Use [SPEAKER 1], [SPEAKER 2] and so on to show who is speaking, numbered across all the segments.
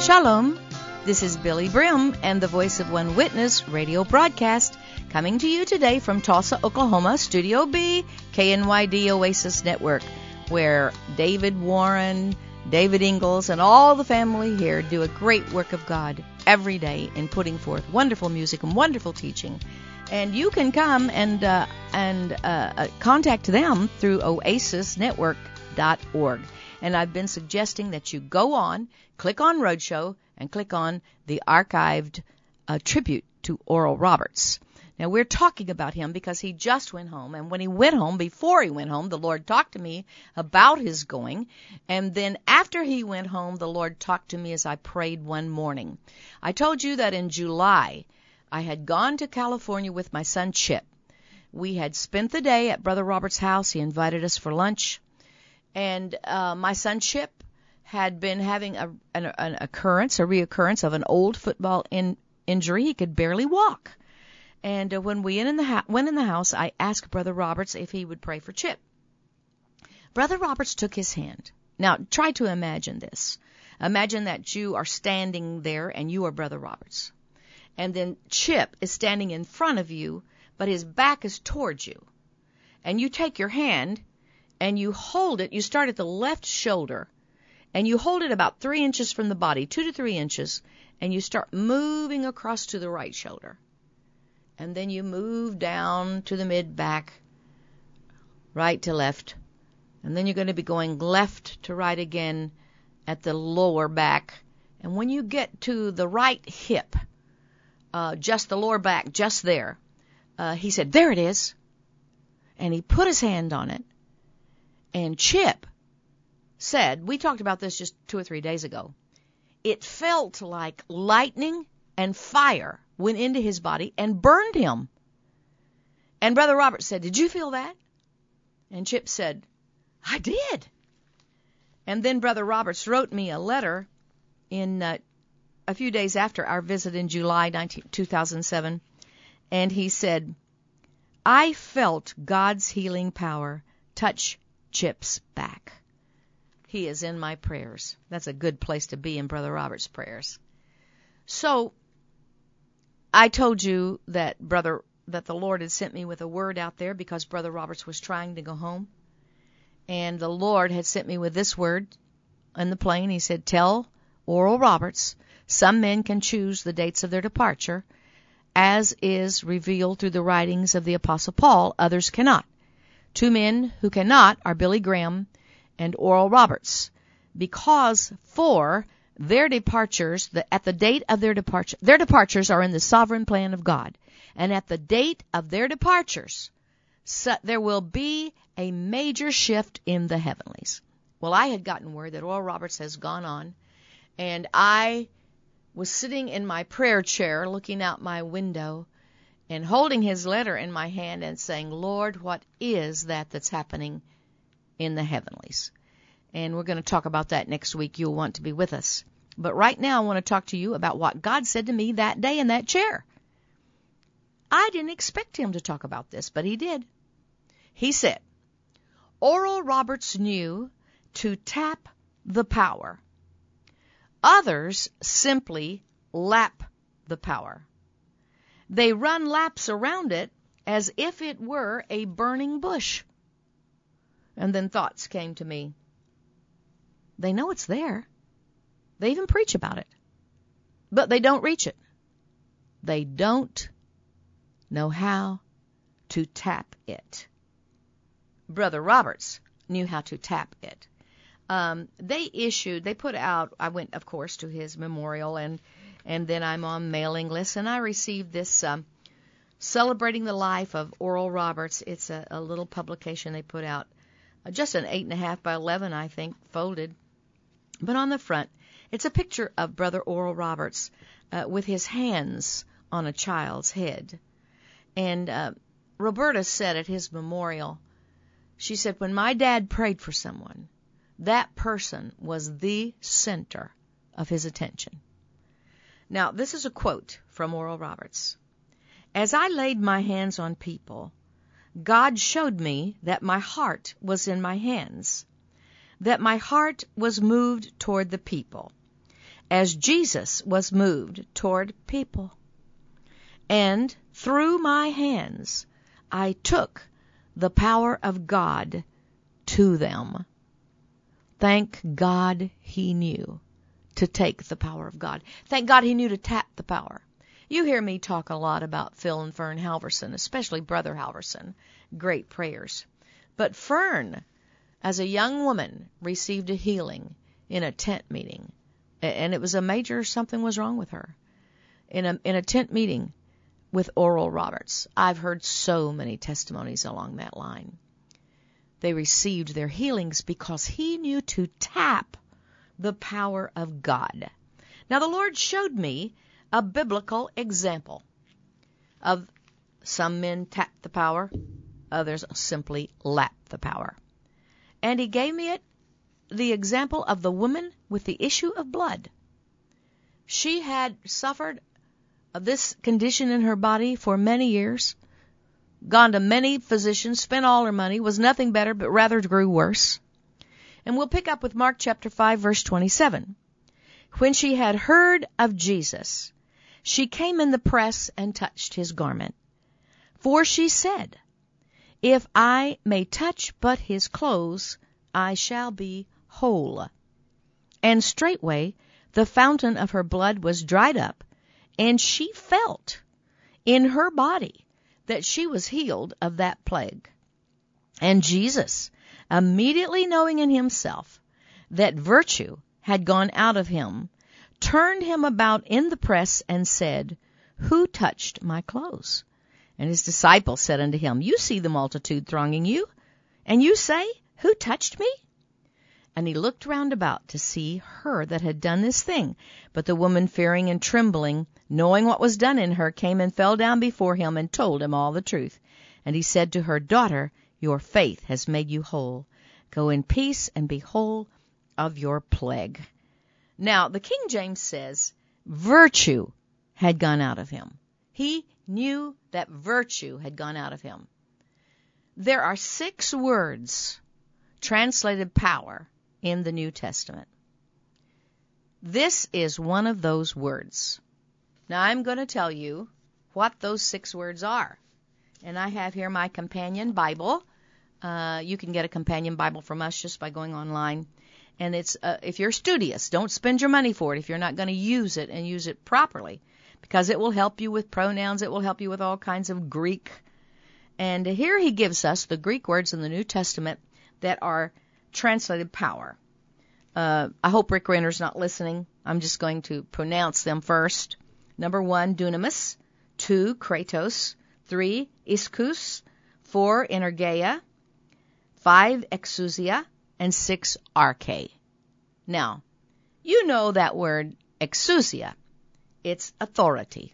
[SPEAKER 1] Shalom. This is Billy Brim and the Voice of One Witness radio broadcast coming to you today from Tulsa, Oklahoma, Studio B, KNYD Oasis Network, where David Warren, David Ingalls, and all the family here do a great work of God every day in putting forth wonderful music and wonderful teaching. And you can come and contact them through oasisnetwork.org. And I've been suggesting that you go on, click on Roadshow, and click on the archived tribute to Oral Roberts. Now, we're talking about him because he just went home. And when he went home, before he went home, the Lord talked to me about his going. And then after he went home, the Lord talked to me as I prayed one morning. I told you that in July, I had gone to California with my son Chip. We had spent the day at Brother Roberts' house. He invited us for lunch. And my son Chip had been having a reoccurrence of an old football injury. He could barely walk. And when we went in the house, I asked Brother Roberts if he would pray for Chip. Brother Roberts took his hand. Now, try to imagine this. Imagine that you are standing there and you are Brother Roberts. And then Chip is standing in front of you, but his back is towards you. And you take your hand and you hold it. You start at the left shoulder, and you hold it about 3 inches from the body, 2 to 3 inches, and you start moving across to the right shoulder. And then you move down to the mid-back, right to left. And then you're going to be going left to right again at the lower back. And when you get to the right hip, just the lower back, just there, he said, "There it is." And he put his hand on it. And Chip said, we talked about this just 2 or 3 days ago, it felt like lightning and fire went into his body and burned him. And Brother Robert said, "Did you feel that?" And Chip said, "I did." And then Brother Roberts wrote me a letter in a few days after our visit in July 2007, and he said, "I felt God's healing power touch Chip's back. He is in my prayers." That's a good place to be, in Brother Robert's prayers. So I told you that the Lord had sent me with a word out there because Brother Roberts was trying to go home. And the Lord had sent me with this word in the plane. He said, "Tell Oral Roberts, some men can choose the dates of their departure, as is revealed through the writings of the Apostle Paul. Others cannot. 2 men who cannot are Billy Graham and Oral Roberts, because for their departures, at the date of their departures are in the sovereign plan of God. And at the date of their departures, there will be a major shift in the heavenlies." Well, I had gotten word that Oral Roberts has gone on, and I was sitting in my prayer chair looking out my window and holding his letter in my hand and saying, "Lord, what is that that's happening in the heavenlies?" And we're going to talk about that next week. You'll want to be with us. But right now I want to talk to you about what God said to me that day in that chair. I didn't expect him to talk about this, but he did. He said, Oral Roberts knew to tap the power. Others simply lap the power. They run laps around it as if it were a burning bush. And then thoughts came to me. They know it's there. They even preach about it. But they don't reach it. They don't know how to tap it. Brother Roberts knew how to tap it. They put out, I went, of course, to his memorial, and then I'm on mailing lists, and I received this Celebrating the Life of Oral Roberts. It's a little publication they put out, just an 8.5 by 11, I think, folded. But on the front, it's a picture of Brother Oral Roberts with his hands on a child's head. And Roberta said at his memorial, she said, "When my dad prayed for someone, that person was the center of his attention." Now, this is a quote from Oral Roberts. "As I laid my hands on people, God showed me that my heart was in my hands, that my heart was moved toward the people, as Jesus was moved toward people. And through my hands I took the power of God to them. Thank God he knew to take the power of God. Thank God he knew to tap the power. You hear me talk a lot about Phil and Fern Halverson, especially Brother Halverson. Great prayers. But Fern, as a young woman, received a healing in a tent meeting. And it was a major something was wrong with her. In a tent meeting with Oral Roberts. I've heard so many testimonies along that line. They received their healings because he knew to tap the power of God. Now the Lord showed me a biblical example of some men tap the power, others simply lap the power. And he gave me the example of the woman with the issue of blood. She had suffered of this condition in her body for many years, gone to many physicians, spent all her money, was nothing better, but rather grew worse. And we'll pick up with Mark chapter 5, verse 27. When she had heard of Jesus, she came in the press and touched his garment. For she said, If I may touch but his clothes, I shall be whole. And straightway the fountain of her blood was dried up, and she felt in her body that she was healed of that plague. And Jesus, immediately knowing in himself that virtue had gone out of him, turned him about in the press and said, Who touched my clothes? And his disciples said unto him, You see the multitude thronging you, and you say, Who touched me? And he looked round about to see her that had done this thing. But the woman, fearing and trembling, knowing what was done in her, came and fell down before him and told him all the truth. And he said to her, Daughter, your faith has made you whole. Go in peace and be whole of your plague. Now, the King James says, virtue had gone out of him. He knew that virtue had gone out of him. There are 6 words translated power in the New Testament. This is one of those words. Now, I'm going to tell you what those 6 words are. And I have here my companion Bible. You can get a companion Bible from us just by going online. And it's if you're studious, don't spend your money for it if you're not going to use it and use it properly, because it will help you with pronouns. It will help you with all kinds of Greek. And here he gives us the Greek words in the New Testament that are translated power. I hope Rick Renner's not listening. I'm just going to pronounce them first. Number 1, dunamis. 2, kratos. 3, ischus. 4, energeia. 5, exousia. And 6, arche. Now, you know that word exousia. It's authority.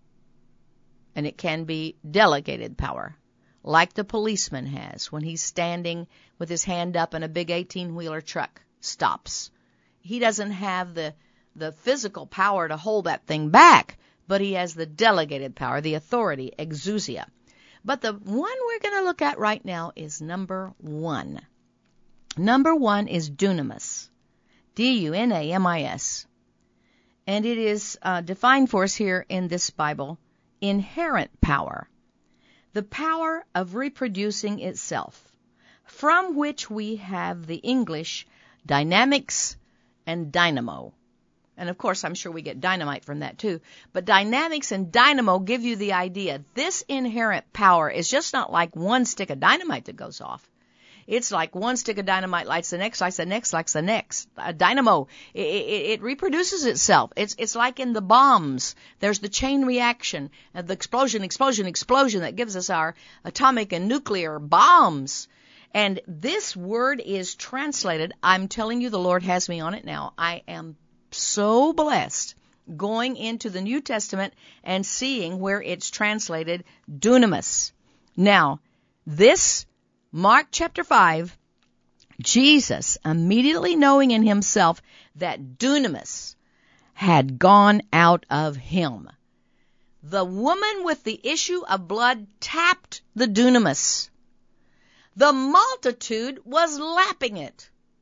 [SPEAKER 1] And it can be delegated power, like the policeman has when he's standing with his hand up and a big 18-wheeler truck stops. He doesn't have the physical power to hold that thing back, but he has the delegated power, the authority, exousia. But the one we're going to look at right now is number 1. Number 1 is dunamis, D-U-N-A-M-I-S. And it is defined for us here in this Bible, inherent power, the power of reproducing itself, from which we have the English dynamics and dynamo. And of course, I'm sure we get dynamite from that too. But dynamics and dynamo give you the idea. This inherent power is just not like one stick of dynamite that goes off. It's like one stick of dynamite lights the next, lights the next, lights the next. Dynamo, it reproduces itself. It's like in the bombs. There's the chain reaction, the explosion that gives us our atomic and nuclear bombs. And this word is translated, I'm telling you, the Lord has me on it now. I am so blessed going into the New Testament and seeing where it's translated dunamis. Now, this Mark chapter 5, Jesus, immediately knowing in himself that dunamis had gone out of him. The woman with the issue of blood tapped the dunamis. The multitude was lapping it.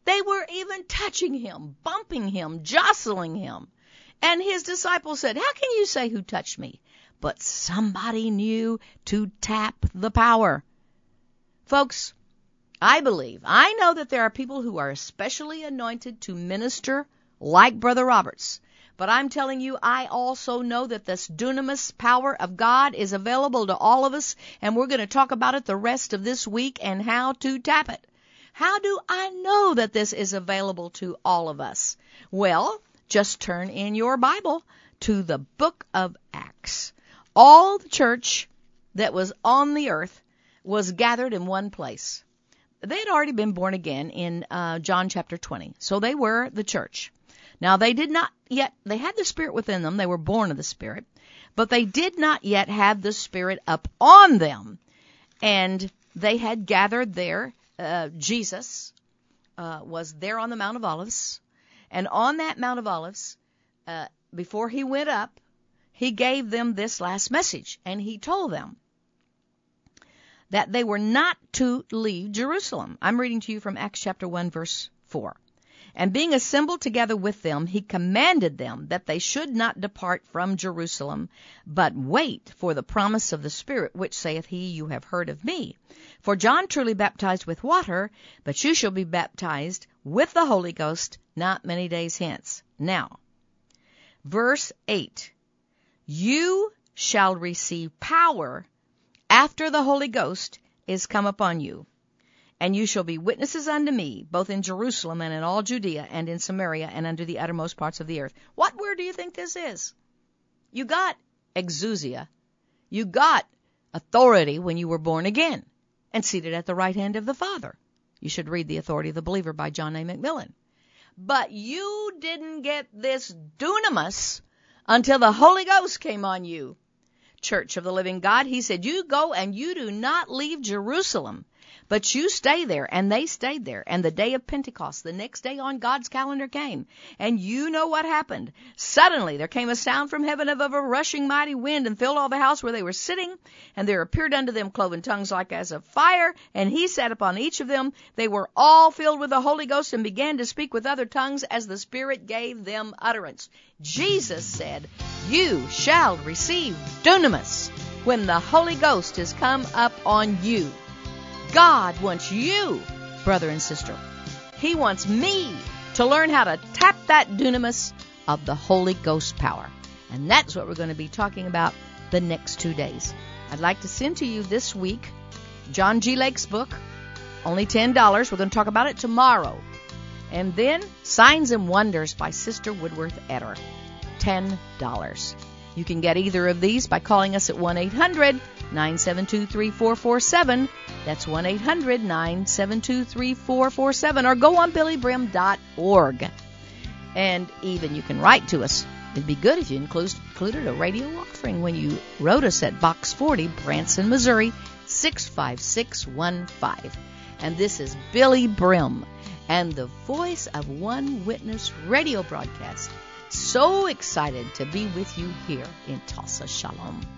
[SPEAKER 1] They were even touching him, bumping him, jostling him. And his disciples said, "How can you say who touched me?" But somebody knew to tap the power. Folks, I know that there are people who are especially anointed to minister like Brother Roberts. But I'm telling you, I also know that this dunamis power of God is available to all of us, and we're going to talk about it the rest of this week and how to tap it. How do I know that this is available to all of us? Well, just turn in your Bible to the book of Acts. All the church that was on the earth was gathered in one place. They had already been born again in John chapter 20, so they were the church. Now, they did not yet, they had the Spirit within them. They were born of the Spirit, but they did not yet have the Spirit up on them. And they had gathered there. Jesus was there on the Mount of Olives. And on that Mount of Olives, before he went up, he gave them this last message. And he told them that they were not to leave Jerusalem. I'm reading to you from Acts chapter 1, verse 4. And being assembled together with them, he commanded them that they should not depart from Jerusalem, but wait for the promise of the Spirit, which saith he, you have heard of me. For John truly baptized with water, but you shall be baptized with the Holy Ghost not many days hence. Now, verse 8, you shall receive power after the Holy Ghost is come upon you. And you shall be witnesses unto me, both in Jerusalem and in all Judea and in Samaria and unto the uttermost parts of the earth. What word do you think this is? You got exousia. You got authority when you were born again and seated at the right hand of the Father. You should read The Authority of the Believer by John A. McMillan. But you didn't get this dunamis until the Holy Ghost came on you. Church of the Living God, he said, you go and you do not leave Jerusalem, but you stay there. And they stayed there. And the day of Pentecost, the next day on God's calendar, came. And you know what happened. Suddenly there came a sound from heaven of a rushing mighty wind and filled all the house where they were sitting. And there appeared unto them cloven tongues like as of fire. And he sat upon each of them. They were all filled with the Holy Ghost and began to speak with other tongues as the Spirit gave them utterance. Jesus said, you shall receive dunamis when the Holy Ghost is come up on you. God wants you, brother and sister. He wants me to learn how to tap that dunamis of the Holy Ghost power. And that's what we're going to be talking about the next 2 days. I'd like to send to you this week John G. Lake's book, only $10. We're going to talk about it tomorrow. And then Signs and Wonders by Sister Woodworth Etter, $10. You can get either of these by calling us at 1-800-972-3447. That's 1-800-972-3447. Or go on billybrim.org. And even you can write to us. It'd be good if you included a radio offering when you wrote us at Box 40, Branson, Missouri, 65615. And this is Billy Brim and the Voice of One Witness radio broadcast. So excited to be with you here in Tulsa. Shalom.